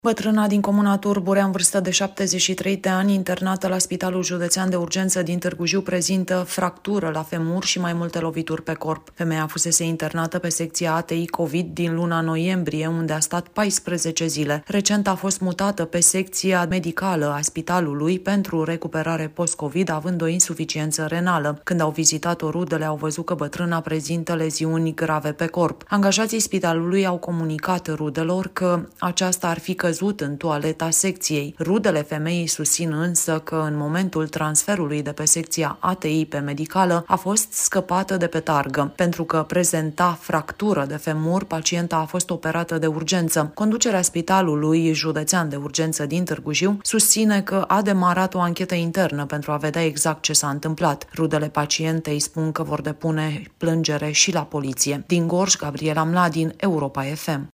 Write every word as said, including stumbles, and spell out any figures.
Bătrâna din comuna Turburea, în vârstă de șaptezeci și trei de ani, internată la Spitalul Județean de Urgență din Târgu Jiu, prezintă fractură la femur și mai multe lovituri pe corp. Femeia fusese internată pe secția A T I COVID din luna noiembrie, unde a stat paisprezece zile. Recent a fost mutată pe secția medicală a spitalului pentru recuperare post-COVID, având o insuficiență renală. Când au vizitat-o, rudele au văzut că bătrâna prezintă leziuni grave pe corp. Angajații spitalului au comunicat rudelor că aceasta ar fi căzut în toaleta secției. Rudele femeii susțin însă că în momentul transferului de pe secția A T I pe medicală a fost scăpată de pe targă. Pentru că prezenta fractură de femur, pacienta a fost operată de urgență. Conducerea Spitalului Județean de Urgență din Târgu Jiu susține că a demarat o anchetă internă pentru a vedea exact ce s-a întâmplat. Rudele pacientei spun că vor depune plângere și la poliție. Din Gorj, Gabriela Mladin, Europa F M.